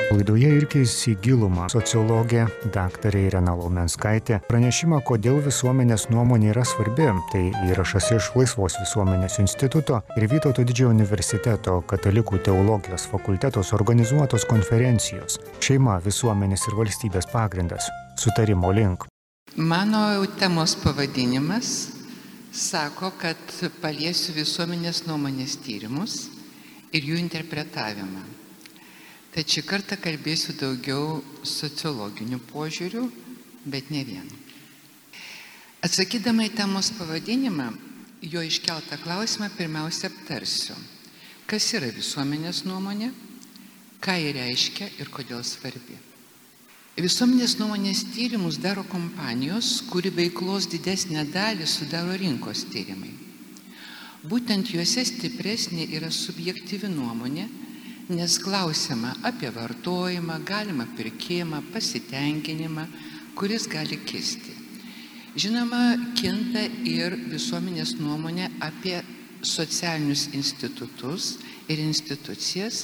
Laidoje Irkis į gilumą sociologė daktarė Irena Laumenskaitė pranešimą, kodėl visuomenės nuomonė yra svarbi. Tai įrašas iš Laisvos visuomenės instituto ir Vytauto Didžiojo universiteto Katalikų teologijos fakulteto organizuotos konferencijos Šeima, visuomenės ir valstybės pagrindas. Sutarimo link. Mano temos pavadinimas sako, kad paliesiu visuomenės nuomonės tyrimus ir jų interpretavimą. Tad šį kartą kalbėsiu daugiau sociologinių požiūrių, bet ne vien. Atsakydama į temos pavadinimą, jo iškeltą klausimą pirmiausia aptarsiu. Kas yra visuomenės nuomonė, ką ji reiškia ir kodėl svarbi. Visuomenės nuomonės tyrimus daro kompanijos, kuri veiklos didesnę dalį sudaro rinkos tyrimai. Būtent juose stipresnė yra subjektyvi nuomonė, nes klausiama apie vartojimą, galimą pirkimą, pasitenkinimą, kuris gali kisti. Žinoma, kinta ir visuomenės nuomonė apie socialinius institutus ir institucijas,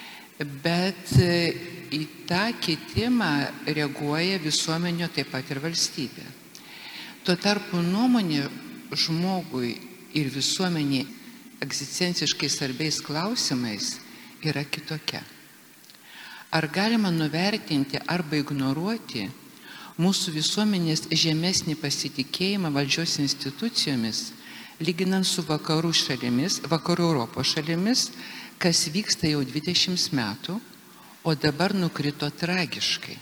bet į tą kitimą reaguoja visuomenė, taip pat ir valstybė. Tuo tarpu nuomonė žmogui ir visuomenė egzistenciškai svarbiais klausimais yra kitokia. Ar galima nuvertinti arba ignoruoti mūsų visuomenės žemesnį pasitikėjimą valdžios institucijomis, lyginant su vakarų Europos šalimis, kas vyksta jau 20 metų, o dabar nukrito tragiškai.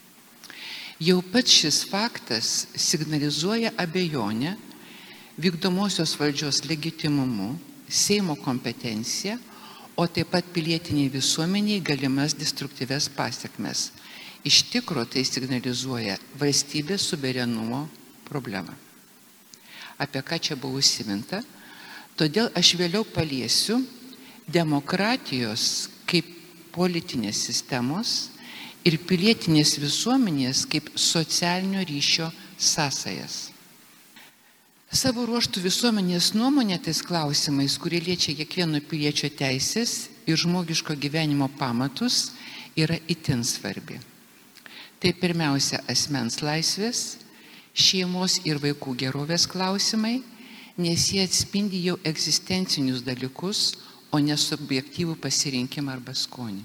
Jau pats šis faktas signalizuoja abejonę vykdomosios valdžios legitimumu, Seimo kompetencija, o taip pat pilietiniai visuomeniai galimas destruktyves pasiekmes. Iš tikro tai signalizuoja valstybės suverenumo problemą. Apie ką čia buvo užsiminta, todėl aš vėliau paliesiu demokratijos kaip politinės sistemos ir pilietinės visuomenės kaip socialinio ryšio sąsajas. Savo ruoštų visuomenės nuomonė tais klausimais, kurie liečia kiekvieno piliečio teisės ir žmogiško gyvenimo pamatus, yra itin svarbi. Tai pirmiausia asmens laisvės, šeimos ir vaikų gerovės klausimai, nes jie atspindi jau egzistencinius dalykus, o ne subjektyvų pasirinkimą arba skonį.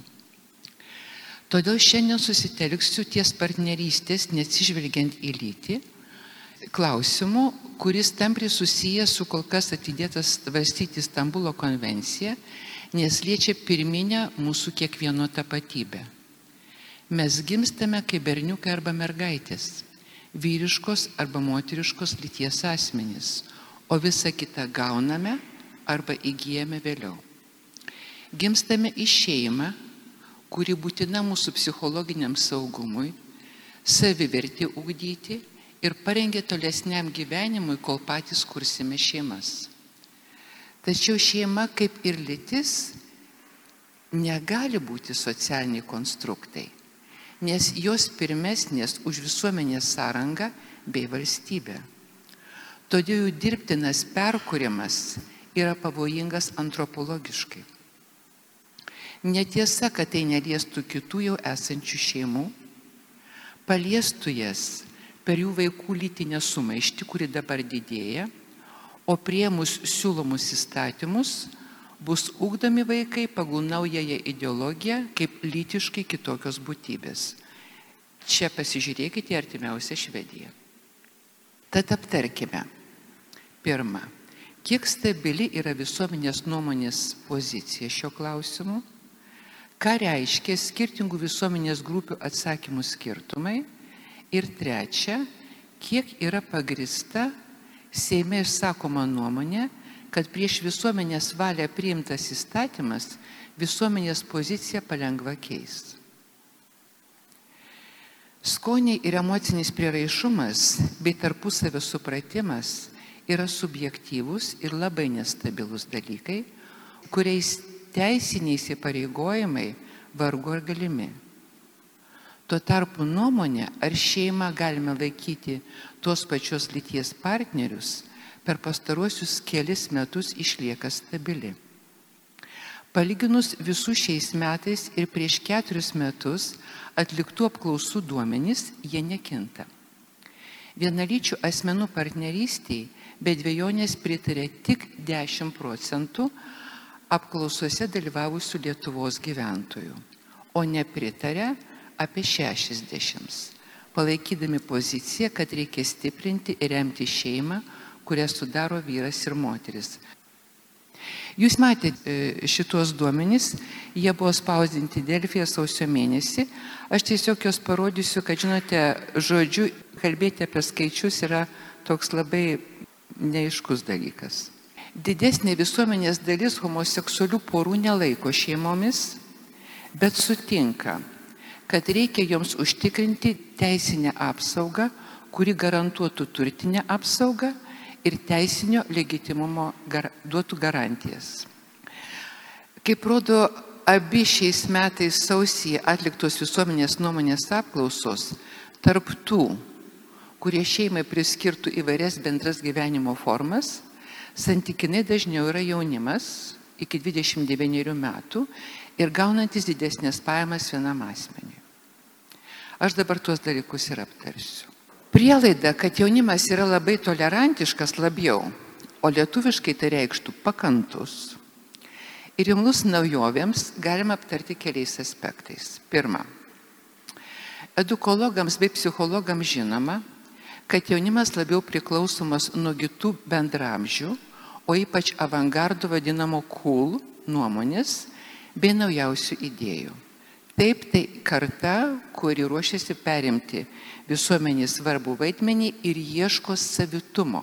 Todėl šiandien susitelksiu ties partnerystės, neatsižvelgiant į lytį, klausimų, kuris tampriai susijęs su kol kas atidėtas svarstyti Stambulo konvenciją, nes liečia pirminę mūsų kiekvieno tapatybę. Mes gimstame kaip berniukai arba mergaitės, vyriškos arba moteriškos lyties asmenys, o visą kitą gauname arba įgyjame vėliau. Gimstame į šeimą, kuri būtina mūsų psichologiniam saugumui, savivertį ugdyti ir parengė tolesniam gyvenimui, kol patys kursime šeimas. Tačiau šeima, kaip ir lytis, negali būti socialiniai konstruktai, nes jos pirmesnės už visuomenės sąrangą bei valstybę. Todėl jų dirbtinas perkūrimas yra pavojingas antropologiškai. Netiesa, kad tai neliestų kitų jau esančių šeimų, paliestų jas per jų vaikų lytinę sumaištį, kuri dabar didėja, o priėmus siūlomus įstatymus bus ugdomi vaikai pagal naująją ideologiją kaip lytiškai kitokios būtybės. Čia pasižiūrėkite artimiausią Švediją. Tad aptarkime. Pirma, kiek stabili yra visuomenės nuomonės pozicija šio klausimu, ką reiškia skirtingų visuomenės grupių atsakymų skirtumai. Ir trečia, kiek yra pagrįsta Seime išsakoma nuomonė, kad prieš visuomenės valią priimtas įstatymas visuomenės poziciją palengva keis. Skoniai ir emocinis prieraišumas bei tarpusavio supratimas yra subjektyvūs ir labai nestabilūs dalykai, kuriais teisiniai įsipareigojimai vargu ar galimi. Tuo tarpu nuomonė, ar šeimą galime laikyti tos pačios lyties partnerius, per pastaruosius kelis metus išlieka stabili. Palyginus visų šiais metais ir prieš 4 metus atliktų apklausų duomenys, jie nekinta. Vienalyčių asmenų partnerystiai be dvejonės pritarė tik 10% apklausose dalyvavusių Lietuvos gyventojų, o nepritarė apie 60%, palaikydami poziciją, kad reikia stiprinti ir remti šeimą, kurią sudaro vyras ir moteris. Jūs matėte šitos duomenys, jie buvo spausdinti Delfyje sausio mėnesį. Aš tiesiog jos parodysiu, kad žinote, žodžiu, kalbėti apie skaičius yra toks labai neaiškus dalykas. Didesnė visuomenės dalis homoseksualių porų nelaiko šeimomis, bet sutinka, kad reikia joms užtikrinti teisinę apsaugą, kuri garantuotų turtinę apsaugą ir teisinio legitimumo duotų garantijas. Kaip rodo abi šiais metais sausį atliktos visuomenės nuomonės apklausos, tarp tų, kurie šeimai priskirtų įvairias bendras gyvenimo formas, santykinai dažniau yra jaunimas iki 29 metų ir gaunantis didesnės pajamas vienam asmeniui. Aš dabar tuos dalykus ir aptarsiu. Prielaida, kad jaunimas yra labai tolerantiškas labiau, o lietuviškai tai reikštų pakantus. Ir imlus naujovėms galima aptarti keliais aspektais. Pirma, edukologams bei psichologams žinoma, kad jaunimas labiau priklausomas nuo kitų bendramžių, o ypač avangardų vadinamo cool nuomonės bei naujausių idėjų. Taip, tai karta, kuri ruošiasi perimti visuomenės svarbų vaidmenį ir ieško savitumo.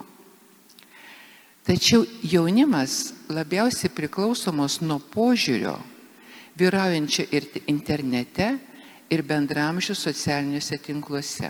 Tačiau jaunimas labiausiai priklausomos nuo požiūrio, vyraujančio ir internete, ir bendramžių socialiniuose tinkluose.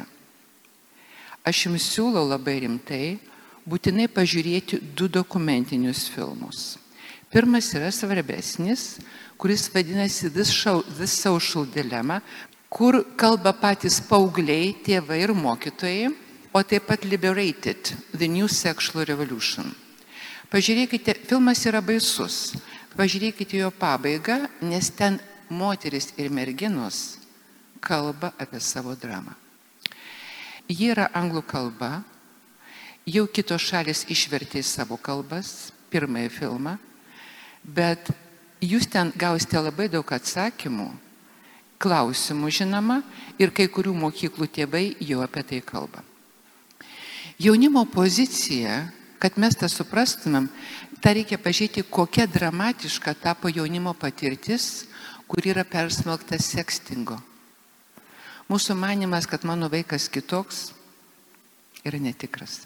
Aš jums siūlau labai rimtai būtinai pažiūrėti 2 dokumentinius filmus. Pirmas yra svarbesnis, kuris vadinasi This Social Dilemma, kur kalba patys paaugliai, tėvai ir mokytojai, o taip pat Liberated, The New Sexual Revolution. Pažiūrėkite, filmas yra baisus, pažiūrėkite jo pabaigą, nes ten moteris ir merginos kalba apie savo dramą. Ji yra anglų kalba, jau kitos šalis išvertė į savo kalbas, pirmąjį filmą, bet jūs ten gausite labai daug atsakymų, klausimų žinoma, ir kai kurių mokyklų tėvai jau apie tai kalba. Jaunimo pozicija, kad mes tą suprastumėm, tą reikia pažiūrėti, kokia dramatiška tapo jaunimo patirtis, kur yra persmelkta sekstingo. Mūsų manimas, kad mano vaikas kitoks, yra netikras.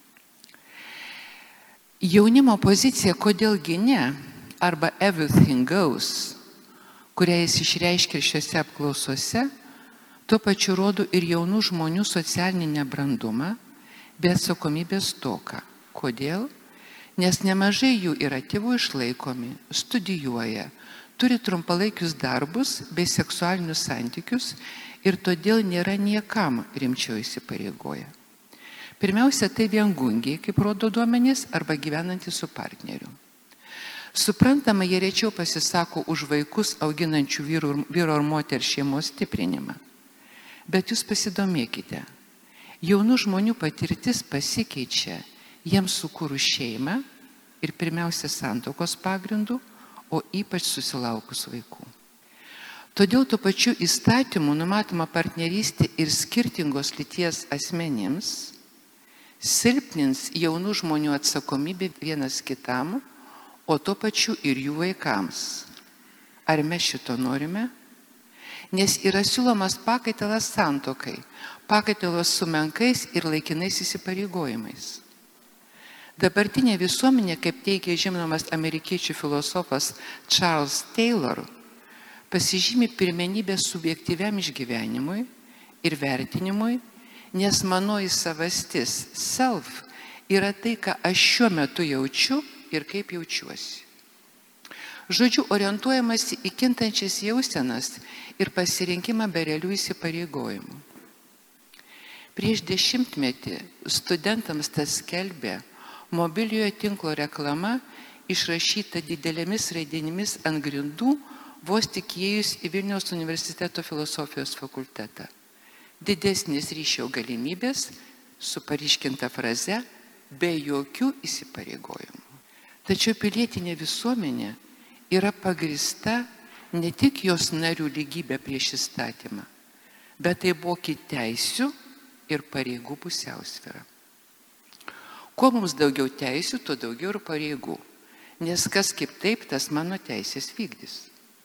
Jaunimo pozicija, kodėlgi ne, arba everything goes, kurią jis išreiškia šiuose apklausose, tuo pačiu rodo ir jaunų žmonių socialinį nebrandumą, bei atsakomybės stoką. Kodėl? Nes nemažai jų yra tėvų išlaikomi, studijuoja, turi trumpalaikius darbus bei seksualinius santykius ir todėl nėra niekam rimčiau įsipareigoję. Pirmiausia, tai viengungiai, kaip rodo duomenys, arba gyvenantys su partneriu. Suprantama, jie rečiau pasisako už vaikus auginančių vyro ir moters šeimos stiprinimą. Bet jūs pasidomėkite, jaunų žmonių patirtis pasikeičia jiems sukūrus šeimą ir pirmiausia santuokos pagrindų, o ypač susilaukus vaikų. Todėl tuo pačiu įstatymu numatoma partnerystė ir skirtingos lyties asmenims silpnins jaunų žmonių atsakomybę vienas kitam, o tuo pačiu ir jų vaikams. Ar mes šito norime? Nes yra siūlomas pakaitalas santuokai, pakaitalas su menkais ir laikinais įsipareigojimais. Dabartinė visuomenė, kaip teigia žinomas amerikiečių filosofas Charles Taylor, pasižymi pirmenybę subjektyviam išgyvenimui ir vertinimui, nes manoji savastis, self, yra tai, ką aš šiuo metu jaučiu ir kaip jaučiuosi. Žodžiu, orientuojamasi į kintančias jausenas ir pasirinkimą be realių įsipareigojimų. Prieš 10 metį studentams tas skelbė mobiliojo tinklo reklama išrašyta didelėmis raidenimis ant grindų, vos tik įėjus į Vilniaus universiteto filosofijos fakultetą. Didesnės ryšio galimybės su paryškinta fraze be jokių įsipareigojimų. Tačiau pilietinė visuomenė yra pagrįsta ne tik jos narių lygybė prieš įstatymą, bet taipogi teisių ir pareigų pusiausvyrą. Kuo mums daugiau teisių, tuo daugiau ir pareigų, nes kas kaip taip, tas mano teisės vykdys.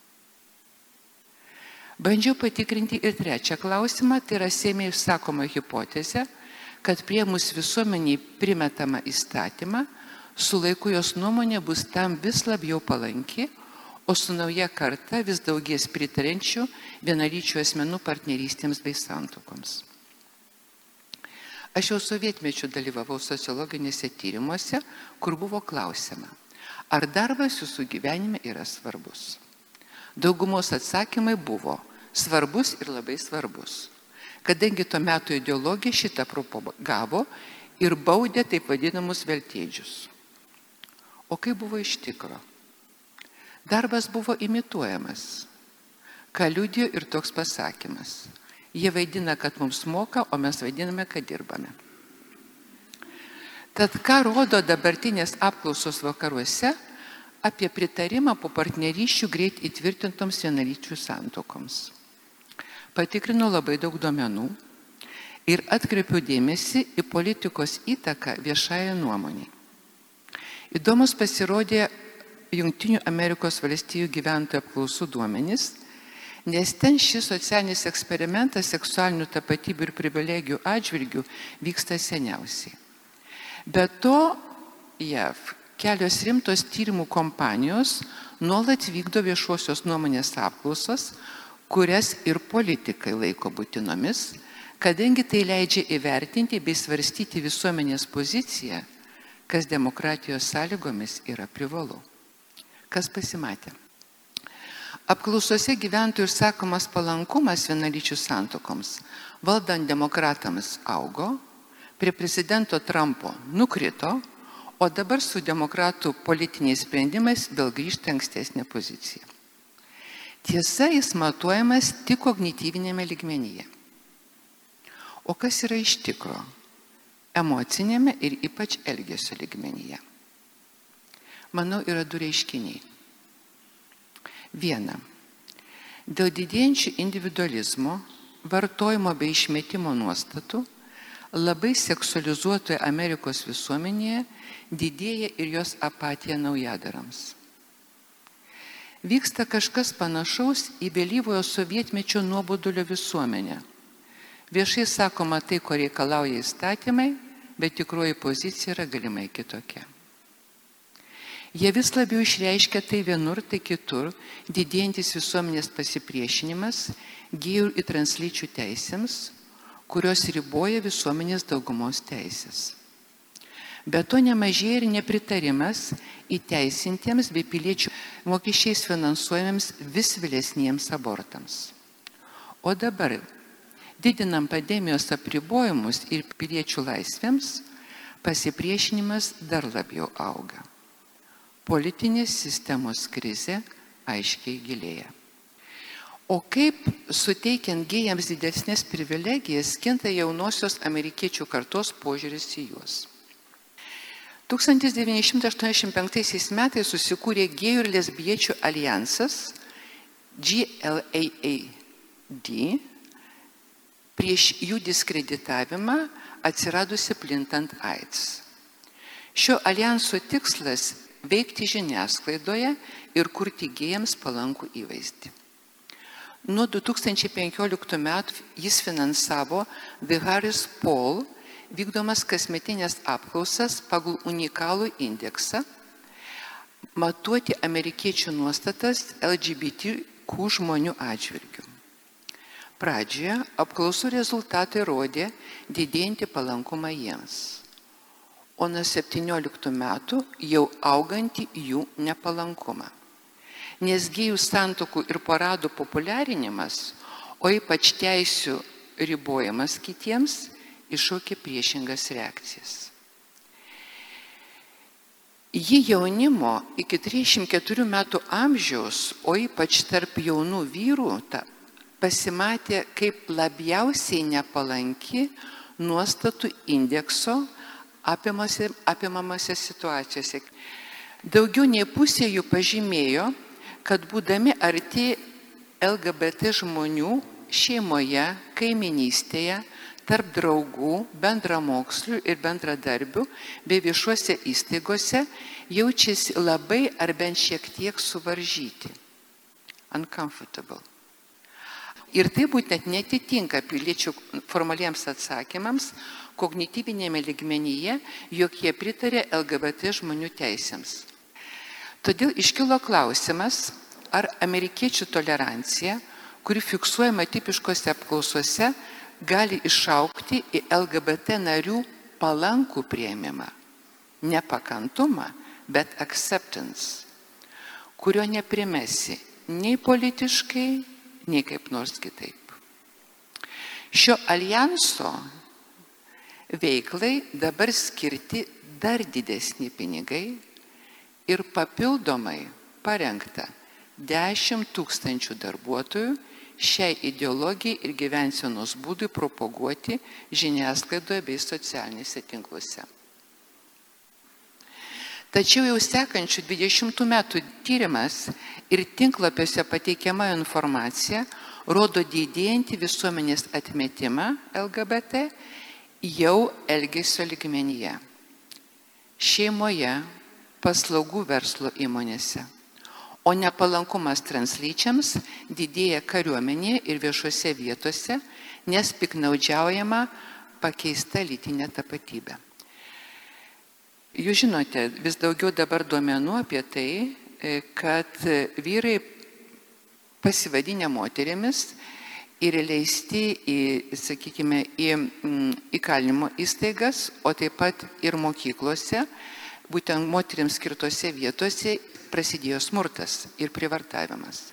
Bandžiau patikrinti ir trečią klausimą, tai yra Seime išsakoma hipotezė, kad priėmus visuomeniai primetamą įstatymą, su laiku jos nuomonė bus tam vis labiau palanki, o su nauja karta vis daugės pritarenčių vienalyčių asmenų partnerystėms bei santuokoms. Aš jau sovietmečiu dalyvavau sociologinėse tyrimuose, kur buvo klausima, ar darbas jūsų gyvenime yra svarbus. Daugumos atsakymai buvo svarbus ir labai svarbus, kadangi tuo metu ideologija šitą propagavo ir baudė taip vadinamus veltėdžius. O kaip buvo iš tikro? Darbas buvo imituojamas, ką liudijo ir toks pasakymas. Jie vaidina, kad mums moka, o mes vaidiname, kad dirbame. Tad ką rodo dabartinės apklausos vakaruose apie pritarimą po partnerysčių greit įtvirtintoms vienalyčių santuokoms? Patikrinau labai daug duomenų ir atkreipiau dėmesį į politikos įtaką viešąją nuomonį. Įdomus pasirodė Jungtinių Amerikos valstijų gyventojų apklausų duomenys, nes ten šis socialinis eksperimentas seksualinių tapatybių ir privilegijų atžvilgių vyksta seniausiai. Be to, JAV kelios rimtos tyrimų kompanijos nuolat vykdo viešosios nuomonės apklausas, kurias ir politikai laiko būtinomis, kadangi tai leidžia įvertinti bei svarstyti visuomenės poziciją, kas demokratijos sąlygomis yra privalu. Kas pasimatė? Apklausose gyventojų išsakomas palankumas vienalyčių santuokoms valdant demokratams augo, prie prezidento Trumpo nukrito, o dabar su demokratų politiniais sprendimais vėl grįžta ankstesnė pozicija. Tiesa, jis matuojamas tik kognityvinėme lygmenyje. O kas yra iš tikro? Emocinėme ir ypač elgesio lygmenyje. Manau, yra du reiškiniai. Viena. Dėl didėjančių individualizmo, vartojimo bei išmetimo nuostatų, labai seksualizuotoje Amerikos visuomenėje didėja ir jos apatija naujadarams. Vyksta kažkas panašaus į vėlyvojo sovietmečio nuobodulio visuomenę. Viešai sakoma tai, ko reikalauja įstatymai, bet tikroji pozicija yra galimai kitokia. Jie vis labiau išreiškia tai vienur, tai kitur, didėjantis visuomenės pasipriešinimas gėjų ir translyčių teisėms, kurios riboja visuomenės daugumos teisės. Be to nemažėja ir nepritarimas įteisintiems bei piliečių mokesčiais finansuojamiems vis vėlesniems abortams. O dabar, didinant pandemijos apribojimus ir piliečių laisvėms, pasipriešinimas dar labiau auga. Politinės sistemos krizė aiškiai gilėja. O kaip suteikiant gėjams didesnės privilegijas, kinta jaunosios amerikiečių kartos požiūris į juos. 1985 metais susikūrė gėjų ir lesbiečių alijansas GLAAD prieš jų diskreditavimą atsiradusi plintant AIDS. Šio alijanso tikslas – veikti žiniasklaidoje ir kurti gėjams palankų įvaizdį. Nuo 2015 metų jis finansavo The Harris Poll vykdomas kasmetinės apklausas pagal unikalų indeksą matuoti amerikiečių nuostatas LGBTQ žmonių atžvilgių. Pradžioje apklausų rezultatai rodė didėjantį palankumą jiems, o nuo 17 metų jau augantį jų nepalankumą. Nes gėjų santuokų ir paradų populiarinimas, o ypač teisių ribojimas kitiems, iššaukė priešingas reakcijas. Ji jaunimo iki 34 metų amžiaus, o ypač tarp jaunų vyrų, pasimatė kaip labiausiai nepalanki nuostatų indekso apimamose situacijose. Daugiau nei pusė jų pažymėjo, kad būdami arti LGBT žmonių šeimoje, kaiminystėje, tarp draugų, bendramokslių ir bendradarbių bei viešuose įstaigose jaučiasi labai ar bent šiek tiek suvaržyti. Uncomfortable. Ir tai būtent netitinka piliečių formaliems atsakymams kognityvinėme lygmenyje, jog jie pritarė LGBT žmonių teisėms. Todėl iškilo klausimas, ar amerikiečių tolerancija, kuri fiksuojama tipiškose apklausose, gali išaugti į LGBT narių palankų priėmimą. Ne pakantumą, bet acceptance, kurio neprimesi nei politiškai, nei kaip nors kitaip. Šio alijanso veiklai dabar skirti dar didesni pinigai ir papildomai parengta 10 000 darbuotojų šiai ideologijai ir gyvensenos būdui propaguoti žiniasklaidoje bei socialinėse tinkluose. Tačiau jau sekančių 20 metų tyrimas ir tinklapiuose pateikiama informacija rodo didėjantį visuomenės atmetimą LGBT jau elgesio lygmenyje, šeimoje, paslaugų verslo įmonėse, o nepalankumas translyčiams didėja kariuomenėje ir viešose vietose, nes piknaudžiaujama pakeista lytinė tapatybė. Jūs žinote, vis daugiau dabar duomenų apie tai, kad vyrai pasivadinę moterimis ir leisti į įkalinimo įstaigas, o taip pat ir mokyklose, būtent moterims skirtose vietose prasidėjo smurtas ir privartavimas.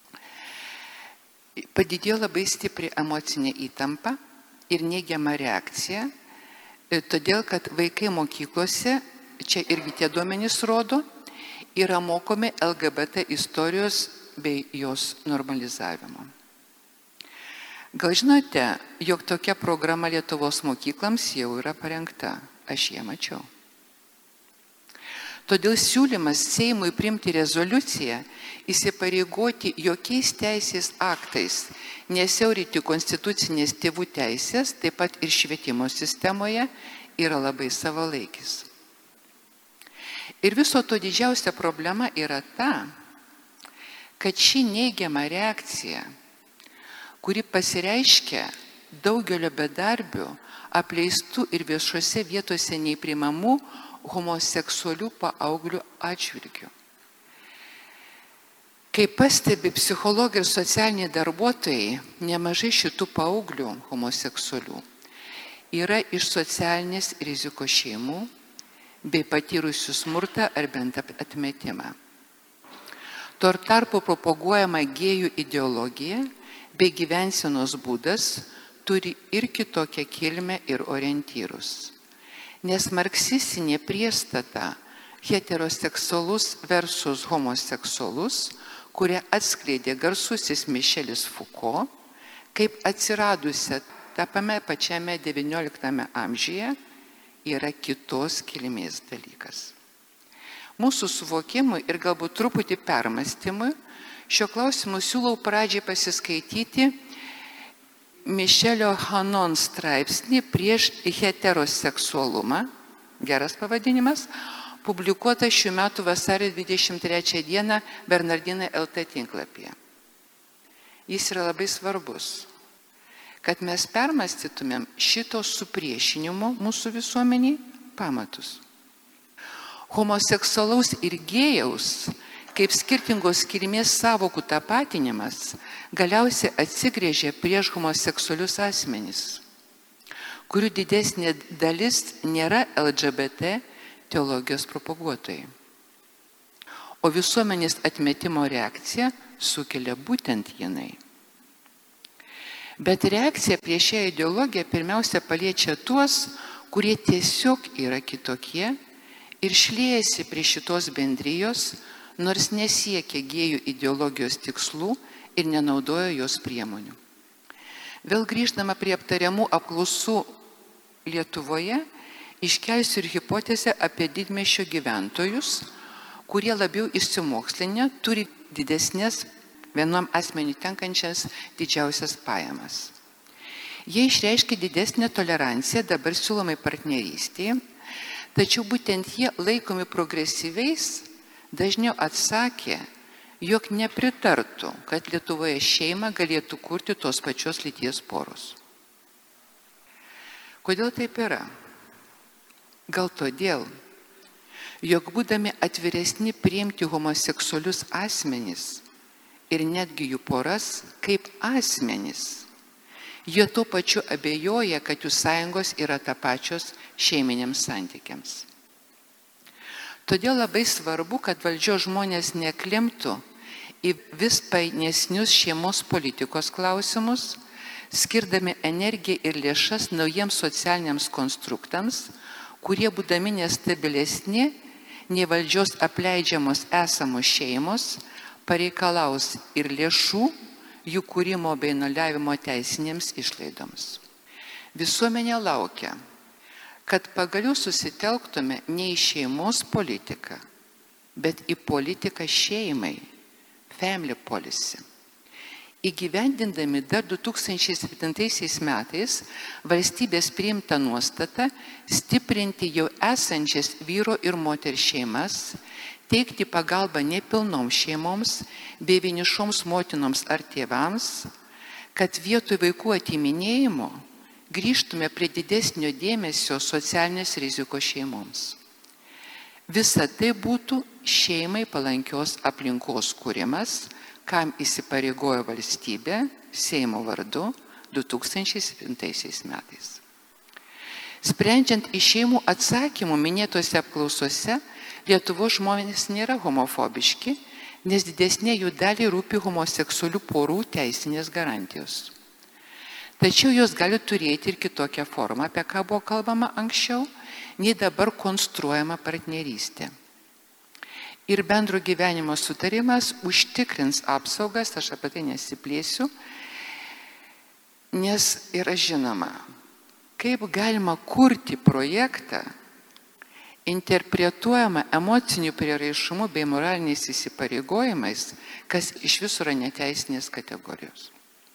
Padidėjo labai stipri emocinė įtampa ir neigiama reakcija, todėl kad vaikai mokyklose, čia irgi tie duomenys rodo, yra mokomi LGBT istorijos bei jos normalizavimo. Gal žinote, jog tokia programa Lietuvos mokyklams jau yra parengta, aš ją mačiau. Todėl siūlymas Seimui priimti rezoliuciją, įsipareigoti jokiais teisės aktais, nesiauryti konstitucinės tėvų teisės, taip pat ir švietimo sistemoje, yra labai savalaikis. Ir viso to didžiausia problema yra ta, kad ši neigiama reakcija, kuri pasireiškia daugelio bedarbių, apleistų ir viešose vietose neįpriimamų homoseksualių paauglių atžvilgių. Kaip pastebi psichologai ir socialiniai darbuotojai, nemažai šitų paauglių homoseksualių yra iš socialinės rizikos šeimų bei patyrusių smurtą ar bent atmetimą. Tuo tarpu propaguojama gėjų ideologija bei gyvensenos būdas turi ir kitokią kilmę ir orientyrus. Nes marksistinė priestata heteroseksualus versus homoseksualus, kurią atskleidė garsusis Mišelis Foucault, kaip atsiradusią tame pačiame XIX amžiuje, yra kitos kilmės dalykas. Mūsų suvokimui ir galbūt truputį permastymui šio klausimu siūlau pradžiai pasiskaityti Mišelio Hanon straipsnį prieš heteroseksualumą, geras pavadinimas, publikuota šių metų vasario 23 dieną Bernardinai LT tinklapyje. Jis yra labai svarbus, kad mes permąstytumėm šito supriešinimo mūsų visuomeniai pamatus. Homoseksualaus ir gėjaus kaip skirtingos kilmės sąvokų tapatinimas galiausiai atsigrėžė prieš homoseksualius asmenis, kurių didesnė dalis nėra LGBT teologijos propaguotojai. O visuomenės atmetimo reakcija sukelia būtent jinai. Bet reakcija prieš šią ideologiją pirmiausia paliečia tuos, kurie tiesiog yra kitokie ir šliejasi prie šitos bendrijos, nors nesiekia gėjų ideologijos tikslų ir nenaudoja jos priemonių. Vėl grįžtama prie aptariamų apklausų Lietuvoje, iškelsiu ir hipotezę apie didmiesčio gyventojus, kurie labiau išsimokslinę, turi didesnės vienam asmeniui tenkančias didžiausias pajamas. Jie išreiškia didesnę toleranciją dabar siūlomai partnerystėje, tačiau būtent jie laikomi progresyviais dažniau atsakė, jog nepritartų, kad Lietuvoje šeimą galėtų kurti tos pačios lyties poros. Kodėl taip yra? Gal todėl, jog būdami atviresni priimti homoseksualius asmenys ir netgi jų poras kaip asmenys, jie tuo pačiu abejoja, kad jų sąjungos yra tapačios šeiminiams santykiams. Todėl labai svarbu, kad valdžios žmonės neklimtų į vis painesnius šeimos politikos klausimus, skirdami energiją ir lėšas naujiems socialiniams konstruktams, kurie būdami nestabilesni, nei valdžios apleidžiamos esamos šeimos, pareikalaus ir lėšų jų kūrimo bei nuliavimo teisinėms išlaidoms. Visuomenė laukia, kad pagaliau susitelktume ne į šeimos politiką, bet į politiką šeimai, family policy. Įgyvendindami dar 2007 metais valstybės priimtą nuostatą stiprinti jau esančias vyro ir moters šeimas, teikti pagalbą nepilnoms šeimoms bei vienišoms motinoms ar tėvams, kad vietoj vaikų atiminėjimo grįžtume prie didesnio dėmesio socialinės rizikos šeimoms. Visa tai būtų šeimai palankios aplinkos kūrimas, kam įsipareigojo valstybė Seimo vardu 2007 metais. Sprendžiant iš šeimų atsakymų minėtose apklausose, Lietuvos žmonės nėra homofobiški, nes didesnė jų daliai rūpi homoseksualių porų teisinės garantijos. Tačiau jos gali turėti ir kitokią formą, apie ką buvo kalbama anksčiau, nei dabar konstruojama partnerystė. Ir bendro gyvenimo sutarimas užtikrins apsaugas, aš apie tai nesiplėsiu, nes yra žinoma, kaip galima kurti projektą, interpretuojama emocinių prieraišumų bei moraliniais įsipareigojimais, kas iš viso yra neteisinės kategorijos.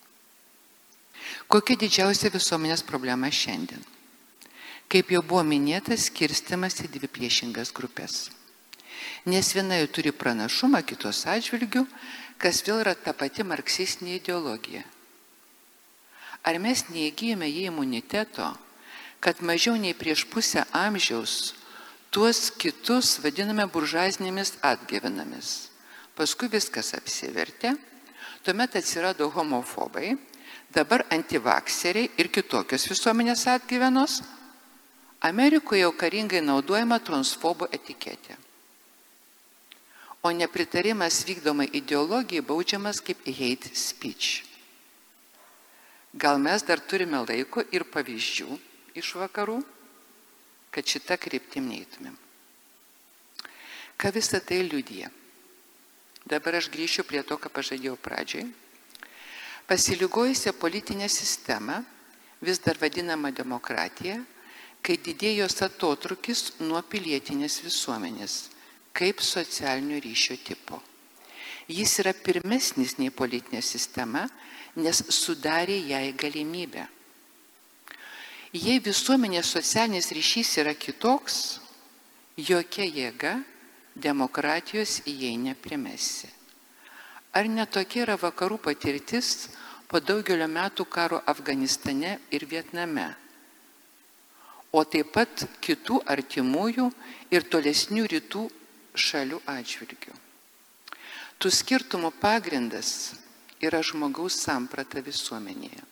Kokia didžiausia visuomenės problema šiandien? Kaip jau buvo minėta, skirstymas į dvi priešingas grupės. Nes viena jų turi pranašumą kitos atžvilgių, kas vėl yra ta pati marksistinė ideologija. Ar mes neįgyjame jį imuniteto, kad mažiau nei prieš pusę amžiaus tuos kitus vadiname buržuazinėmis atgyvenomis. Paskui viskas apsivertė, tuomet atsirado homofobai, dabar antivakseriai ir kitokios visuomenės atgyvenos. Amerikoje jau karingai naudojama transfobo etiketė. O nepritarimas vykdomai ideologijai baudžiamas kaip hate speech. Gal mes dar turime laiko ir pavyzdžių iš vakarų, kad šitą kryptim neįtumėm. Ką visą tai liudija? Dabar aš grįšiu prie to, ką pažadėjau pradžioj. Pasiligojusią politinę sistemą, vis dar vadinama demokratija, kai didėjo jos atotrūkis nuo pilietinės visuomenės, kaip socialinio ryšio tipo. Jis yra pirmesnis nei politinė sistema, nes sudarė jai galimybę. Jei visuomenės socialinis ryšys yra kitoks, jokia jėga demokratijos į jai neprimesi. Ar netokia yra vakarų patirtis po daugelio metų karo Afganistane ir Vietname, o taip pat kitų artimųjų ir tolesnių rytų šalių atžvilgių? Tų skirtumų pagrindas yra žmogaus samprata visuomenėje.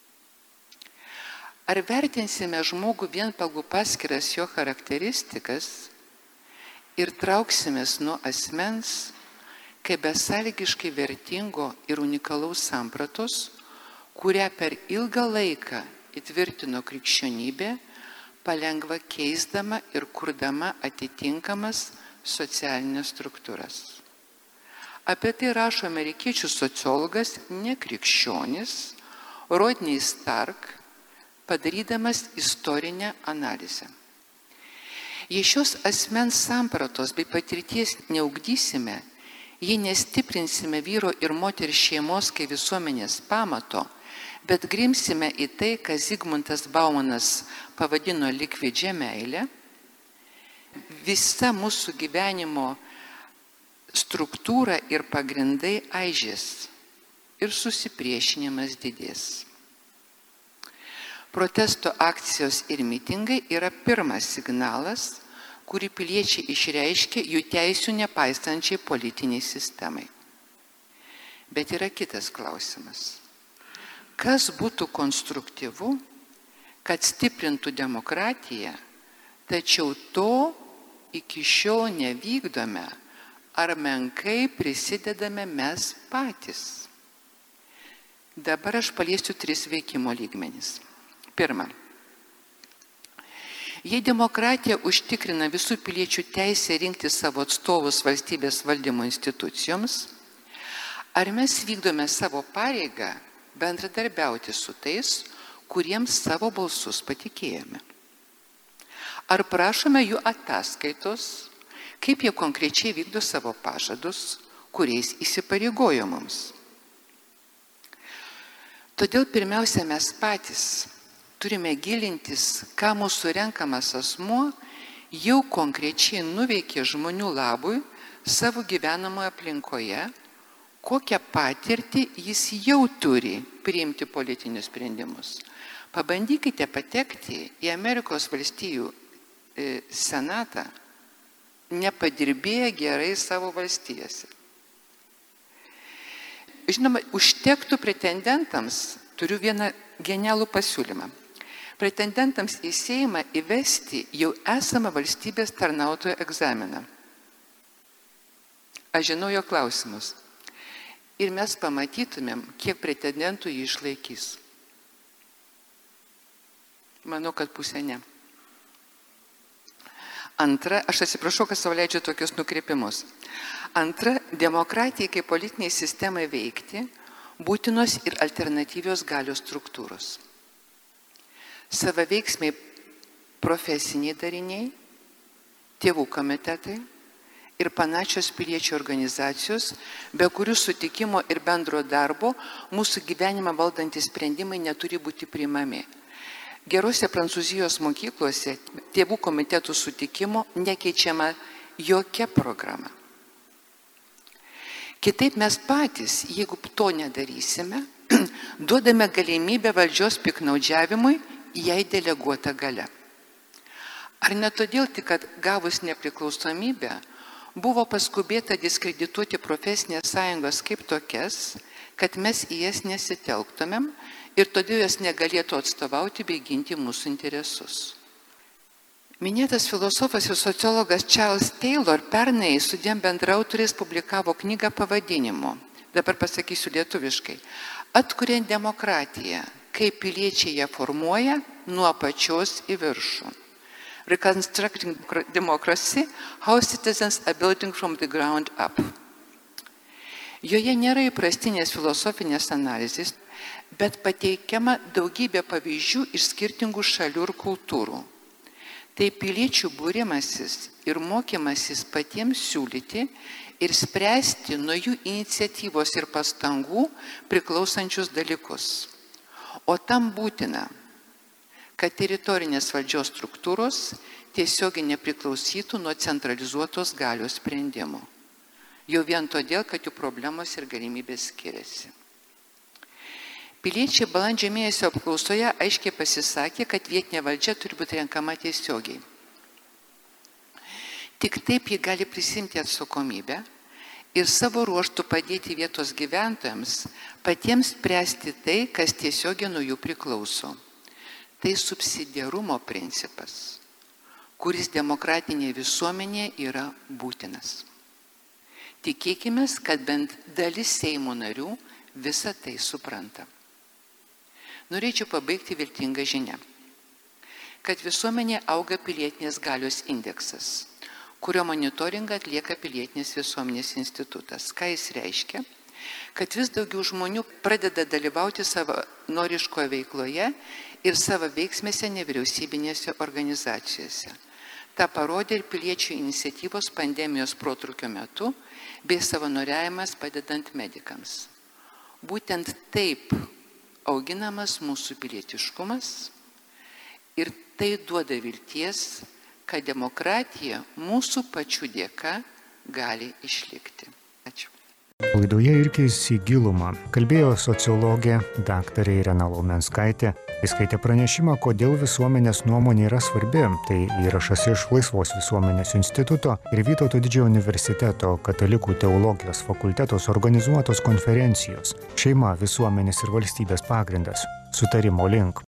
Ar vertinsime žmogų vien pagal paskiras jo charakteristikas ir trauksimės nuo asmens, kaip besąlygiškai vertingo ir unikalaus sampratos, kurią per ilgą laiką įtvirtino krikščionybė, palengva keisdama ir kurdama atitinkamas socialinės struktūras. Apie tai rašo amerikiečių sociologas, nekrikščionis, Rodney Stark, padarydamas istorinę analizę. Jei šios asmens sampratos bei patirties neugdysime, jei nestiprinsime vyro ir moters šeimos kaip visuomenės pamato, bet grimsime į tai, ką Zygmuntas Baumanas pavadino likvidžia meilė, visa mūsų gyvenimo struktūra ir pagrindai aižės ir susipriešinimas didės. Protesto akcijos ir mitingai yra pirmas signalas, kurį piliečiai išreiškia jų teisių nepaisančiai politiniai sistemai. Bet yra kitas klausimas. Kas būtų konstruktyvu, kad stiprintų demokratiją, tačiau to iki šiol nevykdome ar menkai prisidedame mes patys? Dabar aš paliesiu 3 veikimo lygmenis. Pirma, jei demokratija užtikrina visų piliečių teisę rinkti savo atstovus valstybės valdymo institucijoms, ar mes vykdome savo pareigą bendradarbiauti su tais, kuriems savo balsus patikėjome? Ar prašome jų ataskaitos, kaip jie konkrečiai vykdo savo pažadus, kuriais įsipareigojo mums? Todėl pirmiausia mes patys turime gilintis, ką mūsų renkamas asmuo jau konkrečiai nuveikė žmonių labui savo gyvenamoje aplinkoje, kokią patirtį jis jau turi priimti politinius sprendimus. Pabandykite patekti į Amerikos valstijų senatą, nepadirbėję gerai savo valstijose. Žinoma, užtektų pretendentams, turiu vieną genialų pasiūlymą, pretendentams į Seimą įvesti jau esamą valstybės tarnautojo egzaminą. Aš žinau jo klausimus. Ir mes pamatytumėm, kiek pretendentų jį išlaikys. Manau, kad pusė ne. Antra, aš atsiprašau, kad savo leidžiu tokius nukreipimus. Antra, demokratijai kaip politiniai sistemai veikti būtinos ir alternatyvios galios struktūros. Savaveiksmiai profesiniai dariniai, tėvų komitetai ir panašios piliečių organizacijos, be kurių sutikimo ir bendro darbo mūsų gyvenimą valdantys sprendimai neturi būti priimami. Gerose Prancūzijos mokyklose tėvų komitetų sutikimo nekeičiama jokia programa. Kitaip mes patys, jeigu to nedarysime, duodame galimybę valdžios piknaudžiavimui jai deleguota galia. Ar ne todėl tik, kad gavus nepriklausomybę, buvo paskubėta diskredituoti profesinės sąjungos kaip tokias, kad mes į jas nesitelktumėm ir todėl jos negalėtų atstovauti bei ginti mūsų interesus. Minėtas filosofas ir sociologas Charles Taylor pernai su dviem bendraautoriais publikavo knygą pavadinimu, dabar pasakysiu lietuviškai, Atkuriant demokratiją, kaip piliečiai ją formuoja nuo apačios į viršų. Reconstructing Democracy, How Citizens are Building from the Ground Up. Joje nėra įprastinės filosofinės analizės, bet pateikiama daugybė pavyzdžių iš skirtingų šalių ir kultūrų. Tai piliečių būrimasis ir mokymasis patiems siūlyti ir spręsti nuo jų iniciatyvos ir pastangų priklausančius dalykus. O tam būtina, kad teritorinės valdžios struktūros tiesiogiai nepriklausytų nuo centralizuotos galios sprendimų. Jau vien todėl, kad jų problemos ir galimybės skiriasi. Piliečiai balandžio mėnesio apklausoje aiškiai pasisakė, kad vietinė valdžia turi būti renkama tiesiogiai. Tik taip ji gali prisimti atsakomybę ir savo ruožtų padėti vietos gyventojams patiems spręsti tai, kas tiesiogiai nuo jų priklauso. Tai subsidiarumo principas, kuris demokratinėje visuomenėje yra būtinas. Tikėkime, kad bent dalis Seimo narių visą tai supranta. Norėčiau pabaigti viltingą žinią. kad visuomenė auga pilietinės galios indeksas, kurio monitoringą atlieka Pilietinės visuomenės institutas. Ką jis reiškia? Kad vis daugiau žmonių pradeda dalyvauti savanoriškoje veikloje ir savo veiksmėse nevyriausybinėse organizacijose. Ta parodė ir piliečių iniciatyvos pandemijos protrūkio metu bei savanoriavimas padedant medikams. Būtent taip auginamas mūsų pilietiškumas ir tai duoda vilties, kad demokratija mūsų pačių dėka gali išlikti. Ačiū. Laidoje Irkis į gilumą kalbėjo sociologė daktarė Irena Laumenskaitė. Jis skaitė pranešimą, kodėl visuomenės nuomonė yra svarbi. Tai įrašas iš Laisvos visuomenės instituto ir Vytauto Didžiojo universiteto Katalikų teologijos fakulteto organizuotos konferencijos "Šeima, visuomenės ir valstybės pagrindas. Sutarimo link".